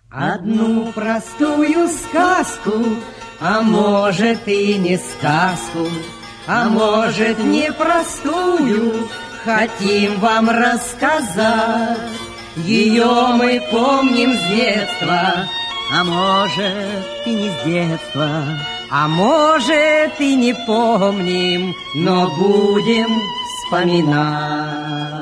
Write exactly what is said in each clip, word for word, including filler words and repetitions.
Одну простую сказку, а может и не сказку, а может непростую, хотим вам рассказать. Ее мы помним с детства, а может и не с детства, а может и не помним, но будем вспоминать.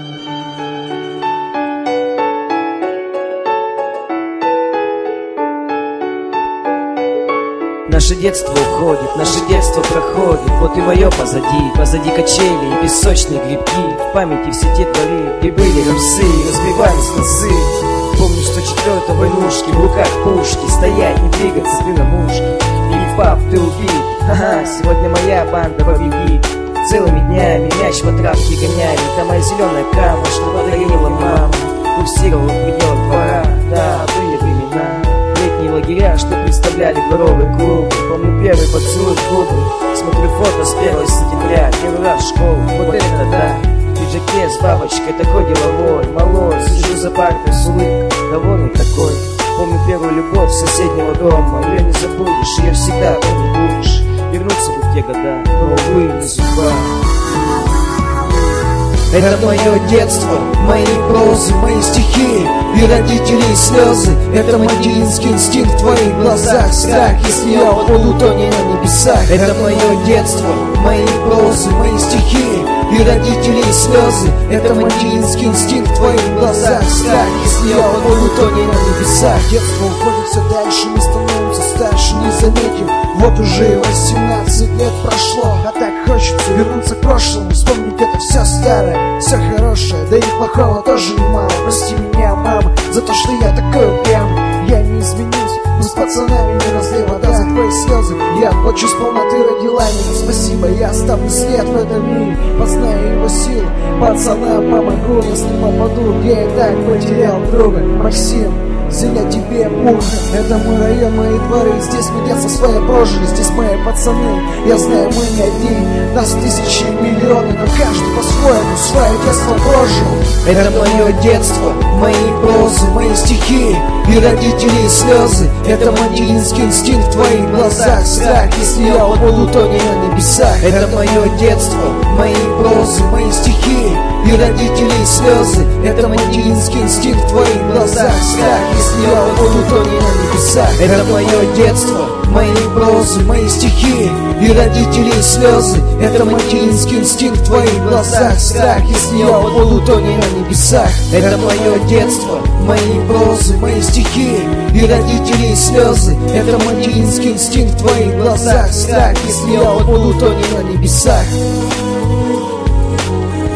Наше детство уходит, наше детство проходит, вот и мое позади, позади качели и песочные грибки. В памяти все те дворы, где были рамсы, разбивались носы. Помню сто четвёртой войнушки, в руках пушки, стоять, не двигаться, ты на мушке. И не пап, ты убит, ха-ха, сегодня моя банда победит. Целыми днями мяч по травке гоняли, там моя зеленая кама, что подарила мама. Пульсировала в пределах двора, да, были времена. Летние лагеря, что представляли дворовый клуб. Помню первый поцелуй в губы. Смотрю фото с первого сентября, первый раз в школу, вот это да. В пиджаке с бабочкой, такой деловой, малой. Сижу за партой с улыбкой, довольный такой. Помню первую любовь соседнего дома, ее не забудешь, ее всегда помню будешь. Вернуться бы в те года, но увы, не судьба. Это мое детство, мои прозы, мои стихи и родителей слезы. Это материнский инстинкт в твоих глазах, страх, если я упаду, то не на небесах. Это мое детство, мои прозы, мои стихи и родителей слезы. Это материнский инстинкт в твоих глазах, страх, если я упаду, то не на небесах. Детство уходит все дальше, мы становимся старше, не заметим. Вот уже восемнадцать лет прошло, а так хочется вернуться к прошлому, вспомнить это все старое, все хорошее, да и плохого тоже немало. Прости меня, мама, за то, что я такой упрямый. Я не изменюсь, но с пацанами не разлей вода за твои слезы. Я плачу с полноты, родила меня, спасибо. Я оставлю след в этом мире, познаю его силу. Пацанам помогу, если попаду, я и так потерял друга. Максим, земля тебе пуха, это мой район, мои дворы. Здесь мы детство свое прожили, здесь мои пацаны. Я знаю, мы не одни, нас тысячи и миллионы, но каждый по-своему свое детство прожил. Это мое детство, мои прозы, мои стихи и родителей слезы. Это материнский инстинкт в твоих глазах, страх, если я упаду, то не на небесах. Это мое детство, мои прозы, мои стихи и родителей слезы. Это материнский инстинкт в твоих глазах, страх, если я упаду, то не на небесах. Это мое детство, мои прозы, мои стихи и родителей слезы. Это материнский инстинкт в твоих глазах, страх, если я упаду, то не на небесах. Это мое детство, мои прозы, мои стихи и родителей слезы. Это материнский инстинкт в твоих глазах, страх, если я упаду, то не на небесах.